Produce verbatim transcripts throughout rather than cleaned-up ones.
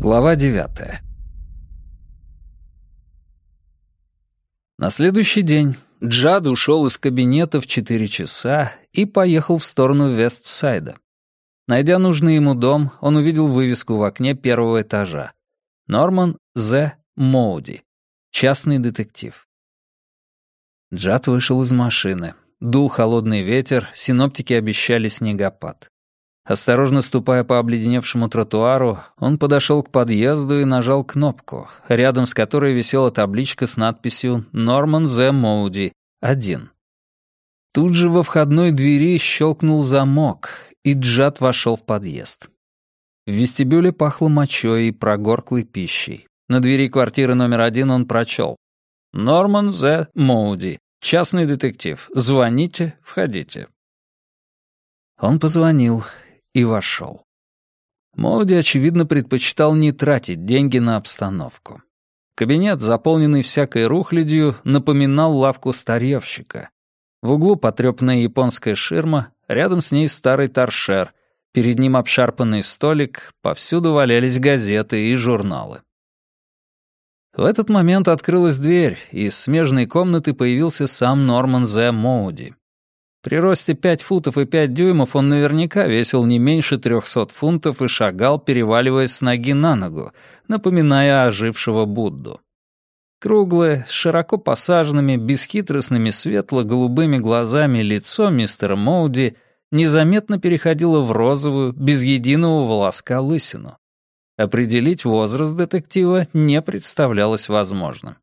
Глава девятая. На следующий день Джад ушел из кабинета в четыре часа и поехал в сторону Вестсайда. Найдя нужный ему дом, он увидел вывеску в окне первого этажа. Норман З. Моуди. Частный детектив. Джад вышел из машины. Дул холодный ветер, синоптики обещали снегопад. Осторожно ступая по обледеневшему тротуару, он подошел к подъезду и нажал кнопку, рядом с которой висела табличка с надписью «Норман З. Моуди, один». Тут же во входной двери щелкнул замок, и Джад вошел в подъезд. В вестибюле пахло мочой и прогорклой пищей. На двери квартиры номер один он прочел: «Норман З. Моуди, частный детектив. Звоните, входите». Он позвонил и вошел. Моуди, очевидно, предпочитал не тратить деньги на обстановку. Кабинет, заполненный всякой рухлядью, напоминал лавку старьевщика. В углу потрёпанная японская ширма, рядом с ней старый торшер, перед ним обшарпанный столик, повсюду валялись газеты и журналы. В этот момент открылась дверь, и из смежной комнаты появился сам Норман З. Моуди. При росте пять футов и пять дюймов он наверняка весил не меньше трехсот фунтов и шагал, переваливаясь с ноги на ногу, напоминая ожившего Будду. Круглое, с широко посаженными, бесхитростными светло-голубыми глазами лицо мистера Моуди незаметно переходило в розовую, без единого волоска лысину. Определить возраст детектива не представлялось возможным.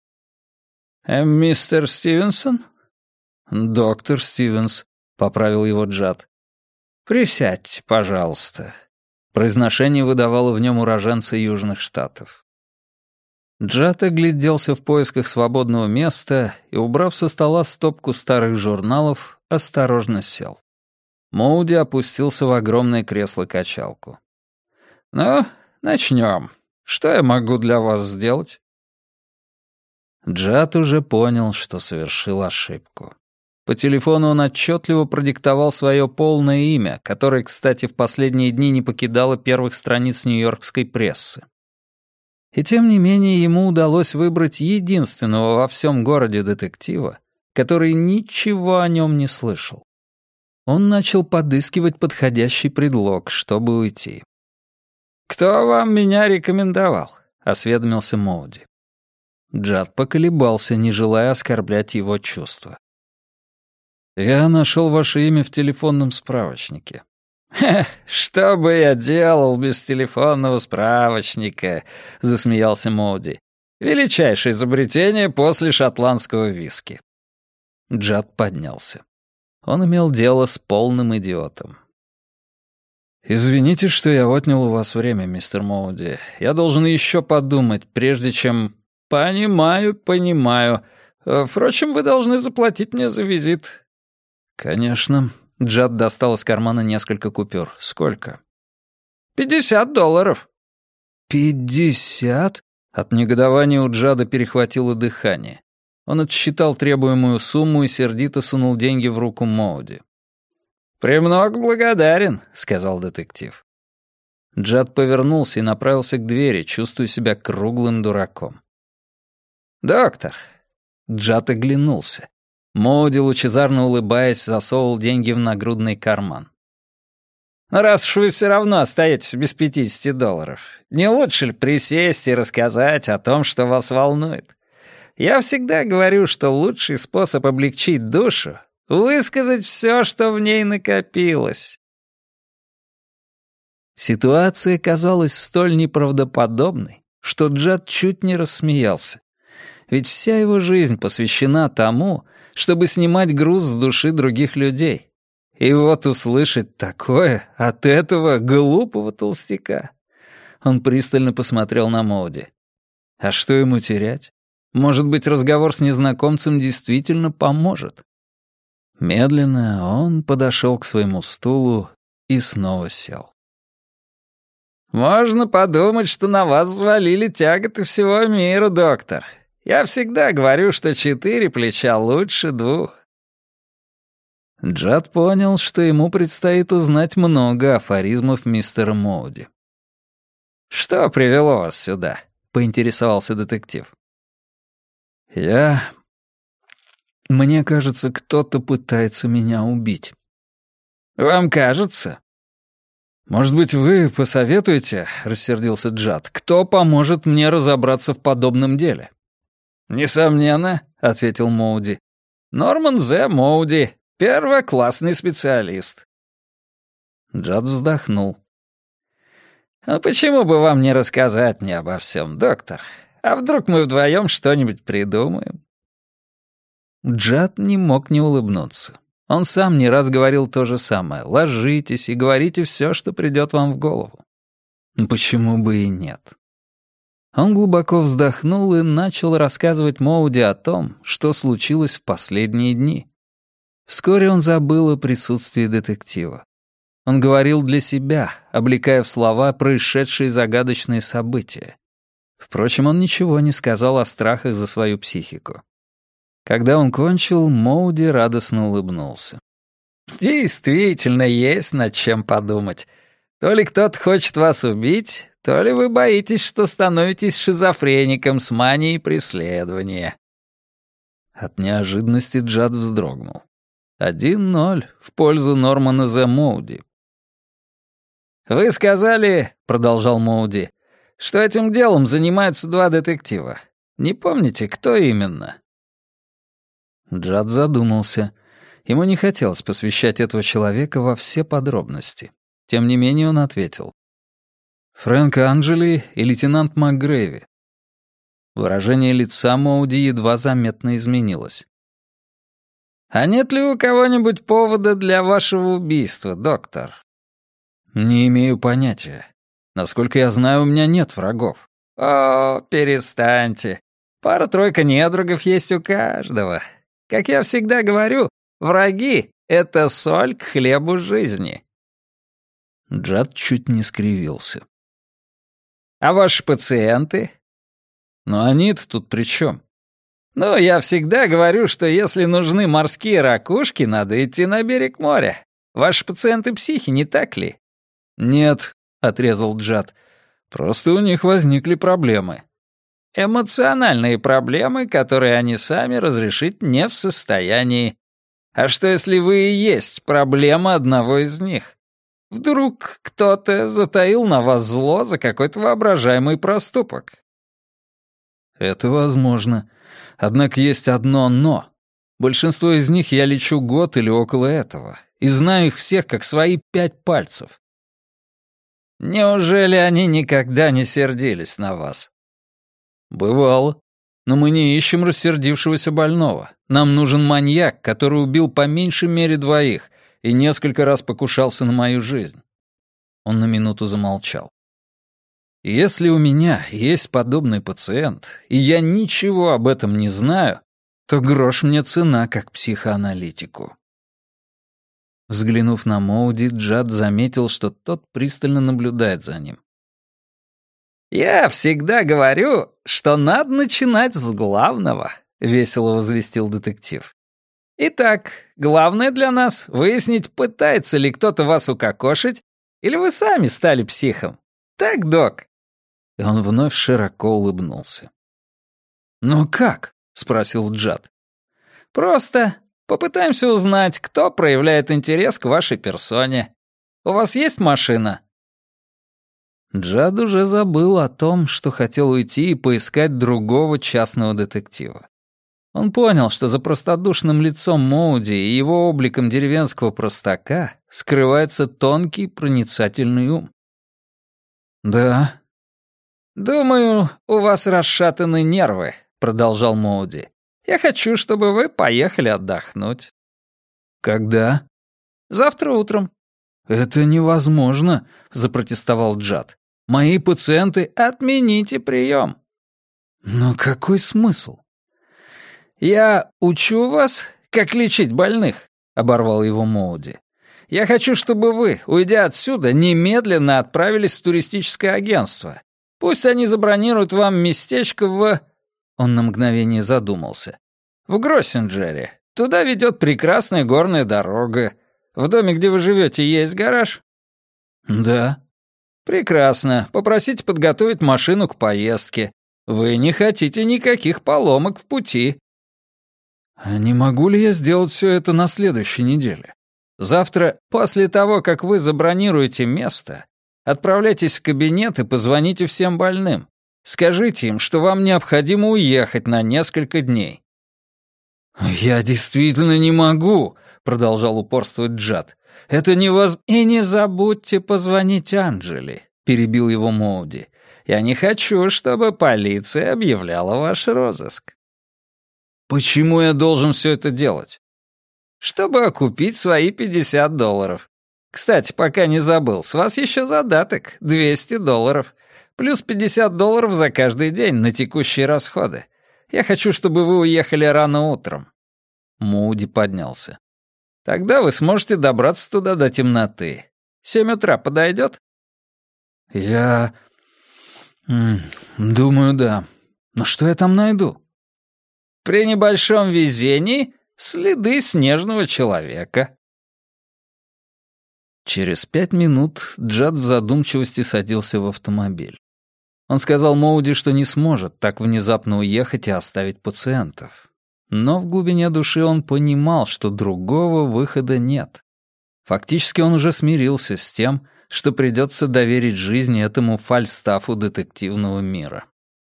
«Э, «Мистер Стивенсон?» «Доктор Стивенс», — поправил его Джад. «Присядьте, пожалуйста». Произношение выдавало в нем уроженца Южных Штатов. Джад огляделся в поисках свободного места и, убрав со стола стопку старых журналов, осторожно сел. Моуди опустился в огромное кресло-качалку. «Ну, начнем. Что я могу для вас сделать?» Джад уже понял, что совершил ошибку. По телефону он отчетливо продиктовал свое полное имя, которое, кстати, в последние дни не покидало первых страниц нью-йоркской прессы. И тем не менее ему удалось выбрать единственного во всем городе детектива, который ничего о нем не слышал. Он начал подыскивать подходящий предлог, чтобы уйти. «Кто вам меня рекомендовал?» — осведомился Моуди. Джад поколебался, не желая оскорблять его чувства. «Я нашел ваше имя в телефонном справочнике». «Хе, что бы я делал без телефонного справочника?» — засмеялся Моуди. «Величайшее изобретение после шотландского виски». Джад поднялся. Он имел дело с полным идиотом. «Извините, что я отнял у вас время, мистер Моуди. Я должен еще подумать, прежде чем...» «Понимаю, понимаю. Впрочем, вы должны заплатить мне за визит». «Конечно». Джад достал из кармана несколько купюр. «Сколько?» «Пятьдесят долларов». «Пятьдесят?» От негодования у Джада перехватило дыхание. Он отсчитал требуемую сумму и сердито сунул деньги в руку Моуди. «Премного благодарен», — сказал детектив. Джад повернулся и направился к двери, чувствуя себя круглым дураком. «Доктор». Джад оглянулся. Моуди, лучезарно улыбаясь, засовывал деньги в нагрудный карман. «Ну, раз уж вы все равно остаетесь без пятидесяти долларов, не лучше ли присесть и рассказать о том, что вас волнует? Я всегда говорю, что лучший способ облегчить душу — высказать все, что в ней накопилось». Ситуация казалась столь неправдоподобной, что Джад чуть не рассмеялся. Ведь вся его жизнь посвящена тому, чтобы снимать груз с души других людей. И вот услышать такое от этого глупого толстяка. Он пристально посмотрел на Моуди. А что ему терять? Может быть, разговор с незнакомцем действительно поможет? Медленно он подошел к своему стулу и снова сел. «Можно подумать, что на вас взвалили тяготы всего мира, доктор. Я всегда говорю, что четыре плеча лучше двух». Джад понял, что ему предстоит узнать много афоризмов мистера Моуди. «Что привело вас сюда?» — поинтересовался детектив. «Я... Мне кажется, кто-то пытается меня убить». «Вам кажется?» «Может быть, вы посоветуете?» — рассердился Джад. «Кто поможет мне разобраться в подобном деле?» «Несомненно», — ответил Моуди. «Норман З. Моуди, первоклассный специалист». Джад вздохнул. «А почему бы вам не рассказать мне обо всем, доктор? А вдруг мы вдвоем что-нибудь придумаем?» Джад не мог не улыбнуться. Он сам не раз говорил то же самое. «Ложитесь и говорите все, что придет вам в голову». Почему бы и нет? Он глубоко вздохнул и начал рассказывать Моуди о том, что случилось в последние дни. Вскоре он забыл о присутствии детектива. Он говорил для себя, облекая в слова происшедшие загадочные события. Впрочем, он ничего не сказал о страхах за свою психику. Когда он кончил, Моуди радостно улыбнулся. «Действительно, есть над чем подумать. То ли кто-то хочет вас убить, то ли вы боитесь, что становитесь шизофреником с манией преследования». От неожиданности Джад вздрогнул. Один ноль в пользу Нормана З. Моуди. «Вы сказали, — продолжал Моуди, — что этим делом занимаются два детектива. Не помните, кто именно?» Джад задумался. Ему не хотелось посвящать этого человека во все подробности. Тем не менее он ответил. «Фрэнк Анджели и лейтенант МакГрейви». Выражение лица Моуди едва заметно изменилось. «А нет ли у кого-нибудь повода для вашего убийства, доктор?» «Не имею понятия. Насколько я знаю, у меня нет врагов». «О, перестаньте. Пара-тройка недругов есть у каждого. Как я всегда говорю, враги — это соль к хлебу жизни». Джад чуть не скривился. «А ваши пациенты?» «Но они-то тут при чем?» «Ну, я всегда говорю, что если нужны морские ракушки, надо идти на берег моря. Ваши пациенты психи, не так ли?» «Нет», — отрезал Джад, — «просто у них возникли проблемы». «Эмоциональные проблемы, которые они сами разрешить не в состоянии. А что, если вы и есть проблема одного из них? Вдруг кто-то затаил на вас зло за какой-то воображаемый проступок?» «Это возможно. Однако есть одно «но». Большинство из них я лечу год или около этого, и знаю их всех как свои пять пальцев». «Неужели они никогда не сердились на вас?» «Бывало. Но мы не ищем рассердившегося больного. Нам нужен маньяк, который убил по меньшей мере двоих и несколько раз покушался на мою жизнь». Он на минуту замолчал. «Если у меня есть подобный пациент, и я ничего об этом не знаю, то грош мне цена как психоаналитику». Взглянув на Моуди, Джад заметил, что тот пристально наблюдает за ним. «Я всегда говорю, что надо начинать с главного», — весело возвестил детектив. «Итак, главное для нас — выяснить, пытается ли кто-то вас укокошить, или вы сами стали психом. Так, док?» И он вновь широко улыбнулся. «Ну как?» — спросил Джад. «Просто попытаемся узнать, кто проявляет интерес к вашей персоне. У вас есть машина?» Джад уже забыл о том, что хотел уйти и поискать другого частного детектива. Он понял, что за простодушным лицом Моуди и его обликом деревенского простака скрывается тонкий проницательный ум. «Да». «Думаю, у вас расшатаны нервы», — продолжал Моуди. «Я хочу, чтобы вы поехали отдохнуть». «Когда?» «Завтра утром». «Это невозможно», — запротестовал Джад. «Мои пациенты...» «Отмените прием». «Но какой смысл?» «Я учу вас, как лечить больных», — оборвал его Моуди. «Я хочу, чтобы вы, уйдя отсюда, немедленно отправились в туристическое агентство. Пусть они забронируют вам местечко в...» Он на мгновение задумался. «В Гроссинджере. Туда ведет прекрасная горная дорога. В доме, где вы живете, есть гараж?» «Да». «Прекрасно. Попросите подготовить машину к поездке. Вы не хотите никаких поломок в пути». «Не могу ли я сделать все это на следующей неделе? Завтра, после того, как вы забронируете место, отправляйтесь в кабинет и позвоните всем больным. Скажите им, что вам необходимо уехать на несколько дней». «Я действительно не могу», — продолжал упорствовать Джад. «Это невоз...» «И не забудьте позвонить Анджели», — перебил его Моуди. «Я не хочу, чтобы полиция объявляла ваш розыск». «Почему я должен все это делать?» «Чтобы окупить свои пятьдесят долларов. Кстати, пока не забыл, с вас еще задаток — двести долларов. Плюс пятьдесят долларов за каждый день на текущие расходы. Я хочу, чтобы вы уехали рано утром». Моуди поднялся. «Тогда вы сможете добраться туда до темноты. Семь утра подойдет?» «Я... думаю, да. Но что я там найду?» «При небольшом везении следы снежного человека». Через пять минут Джад в задумчивости садился в автомобиль. Он сказал Моуди, что не сможет так внезапно уехать и оставить пациентов. Но в глубине души он понимал, что другого выхода нет. Фактически он уже смирился с тем, что придется доверить жизнь этому фальстафу детективного мира.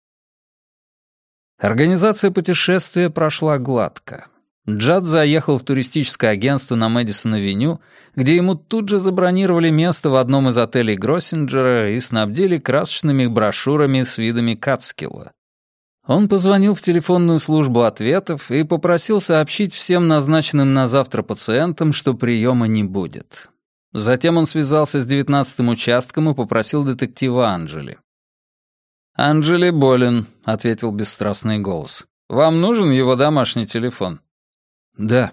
Организация путешествия прошла гладко. Джад заехал в туристическое агентство на Мэдисон-авеню, где ему тут же забронировали место в одном из отелей Гроссинджера и снабдили красочными брошюрами с видами Катскилла. Он позвонил в телефонную службу ответов и попросил сообщить всем назначенным на завтра пациентам, что приема не будет. Затем он связался с девятнадцатым участком и попросил детектива Анджели. «Анджели болен», — ответил бесстрастный голос. «Вам нужен его домашний телефон?» «Да».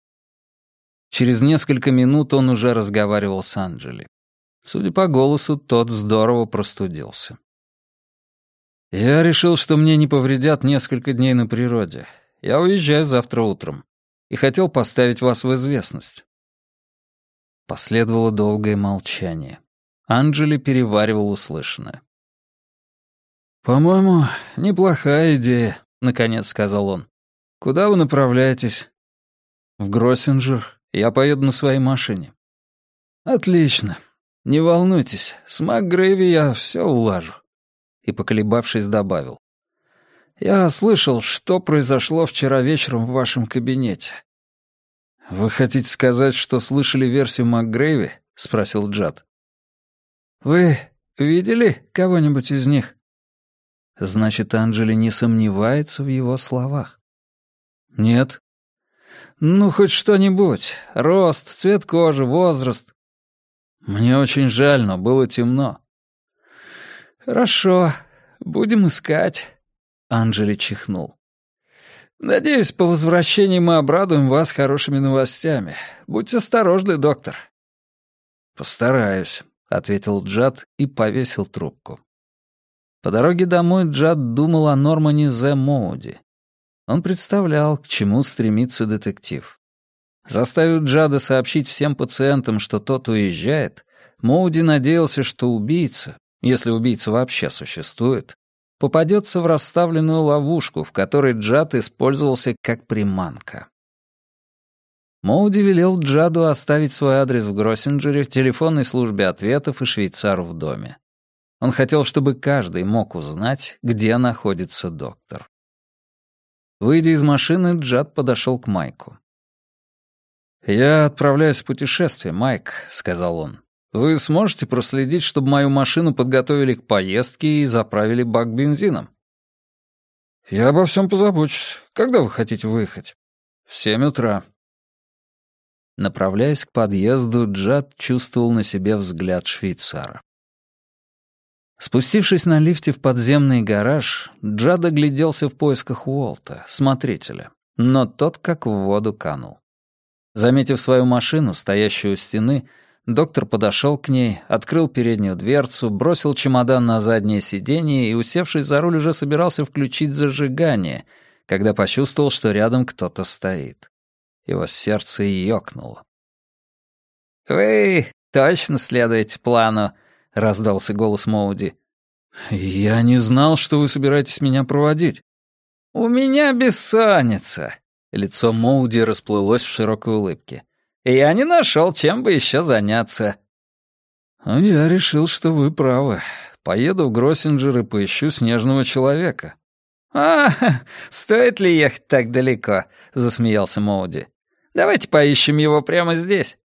Через несколько минут он уже разговаривал с Анджели. Судя по голосу, тот здорово простудился. «Я решил, что мне не повредят несколько дней на природе. Я уезжаю завтра утром. И хотел поставить вас в известность». Последовало долгое молчание. Анджели переваривал услышанное. «По-моему, неплохая идея», — наконец сказал он. «Куда вы направляетесь?» «В Гроссинджер. Я поеду на своей машине». «Отлично. Не волнуйтесь, с МакГрейви я все улажу». И, поколебавшись, добавил. «Я слышал, что произошло вчера вечером в вашем кабинете». «Вы хотите сказать, что слышали версию МакГрейви?» — спросил Джад. «Вы видели кого-нибудь из них?» Значит, Анджели не сомневается в его словах. «Нет». «Ну, хоть что-нибудь. Рост, цвет кожи, возраст». «Мне очень жаль, но было темно». «Хорошо. Будем искать». Анджели чихнул. «Надеюсь, по возвращении мы обрадуем вас хорошими новостями. Будьте осторожны, доктор». «Постараюсь», — ответил Джад и повесил трубку. По дороге домой Джад думал о Нормане Зе Моуди. Он представлял, к чему стремится детектив. Заставив Джада сообщить всем пациентам, что тот уезжает, Моуди надеялся, что убийца, если убийца вообще существует, попадется в расставленную ловушку, в которой Джад использовался как приманка. Моуди велел Джаду оставить свой адрес в Гроссинджере, в телефонной службе ответов и швейцару в доме. Он хотел, чтобы каждый мог узнать, где находится доктор. Выйдя из машины, Джад подошел к Майку. «Я отправляюсь в путешествие, Майк», — сказал он. «Вы сможете проследить, чтобы мою машину подготовили к поездке и заправили бак бензином?» «Я обо всем позабочусь. Когда вы хотите выехать?» «В семь утра». Направляясь к подъезду, Джад чувствовал на себе взгляд швейцара. Спустившись на лифте в подземный гараж, Джад огляделся в поисках Уолта, смотрителя, но тот как в воду канул. Заметив свою машину, стоящую у стены, доктор подошел к ней, открыл переднюю дверцу, бросил чемодан на заднее сиденье и, усевшись за руль, уже собирался включить зажигание, когда почувствовал, что рядом кто-то стоит. Его сердце ёкнуло. «Вы точно следуете плану — раздался голос Моуди. «Я не знал, что вы собираетесь меня проводить». «У меня бессонница». Лицо Моуди расплылось в широкой улыбке. «Я не нашел, чем бы еще заняться». «Я решил, что вы правы. Поеду в Гроссинджер и поищу снежного человека». «А, стоит ли ехать так далеко?» — засмеялся Моуди. «Давайте поищем его прямо здесь».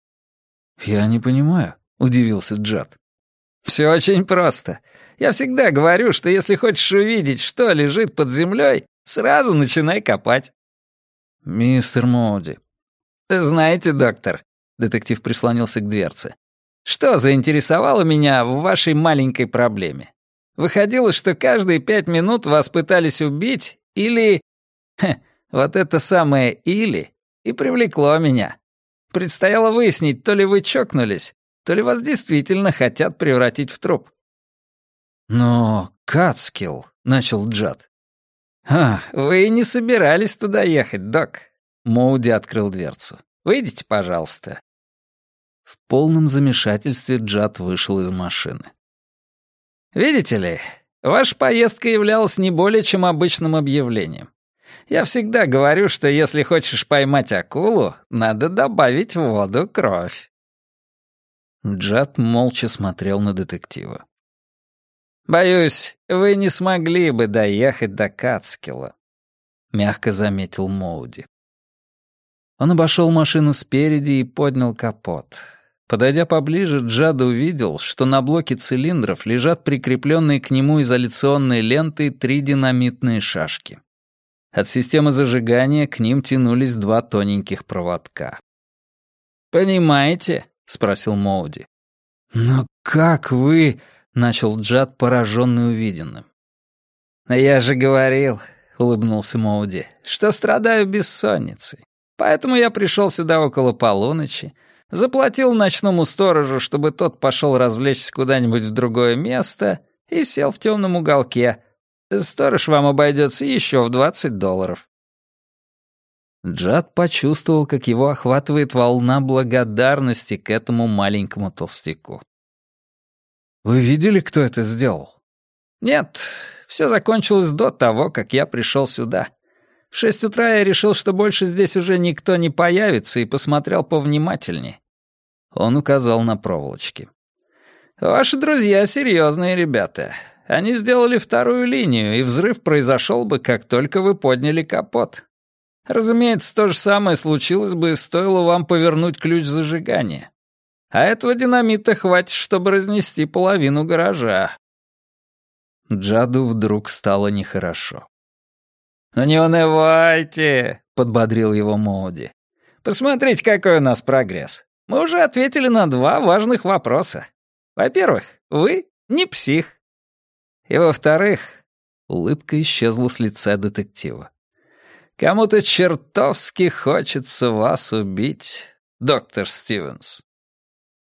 «Я не понимаю», — удивился Джад. «Все очень просто. Я всегда говорю, что если хочешь увидеть, что лежит под землей, сразу начинай копать». «Мистер Моуди». «Знаете, доктор», — детектив прислонился к дверце, «что заинтересовало меня в вашей маленькой проблеме? Выходило, что каждые пять минут вас пытались убить или... Хе, вот это самое «или» и привлекло меня. Предстояло выяснить, то ли вы чокнулись, то ли вас действительно хотят превратить в труп». «Но Катскилл», — начал Джад. «А, вы и не собирались туда ехать, док». Моуди открыл дверцу. «Выйдите, пожалуйста». В полном замешательстве Джад вышел из машины. «Видите ли, ваша поездка являлась не более чем обычным объявлением. Я всегда говорю, что если хочешь поймать акулу, надо добавить в воду кровь». Джад молча смотрел на детектива. «Боюсь, вы не смогли бы доехать до Катскилла», — мягко заметил Моуди. Он обошел машину спереди и поднял капот. Подойдя поближе, Джад увидел, что на блоке цилиндров лежат прикрепленные к нему изоляционной лентой три динамитные шашки. От системы зажигания к ним тянулись два тоненьких проводка. «Понимаете?» — спросил Моуди. «Но как вы...» — начал Джад, пораженный увиденным. «Я же говорил», — улыбнулся Моуди, — «что страдаю бессонницей. Поэтому я пришел сюда около полуночи, заплатил ночному сторожу, чтобы тот пошел развлечься куда-нибудь в другое место, и сел в темном уголке. Сторож вам обойдется еще в двадцать долларов». Джад почувствовал, как его охватывает волна благодарности к этому маленькому толстяку. «Вы видели, кто это сделал?» «Нет, все закончилось до того, как я пришел сюда. В шесть утра я решил, что больше здесь уже никто не появится, и посмотрел повнимательнее». Он указал на проволочки. «Ваши друзья серьезные ребята. Они сделали вторую линию, и взрыв произошел бы, как только вы подняли капот. Разумеется, то же самое случилось бы, стоило вам повернуть ключ зажигания. А этого динамита хватит, чтобы разнести половину гаража». Джаду вдруг стало нехорошо. «Ну не унывайте», — подбодрил его Моуди. «Посмотрите, какой у нас прогресс. Мы уже ответили на два важных вопроса. Во-первых, вы не псих. И во-вторых...» Улыбка исчезла с лица детектива. «Кому-то чертовски хочется вас убить, доктор Стивенс».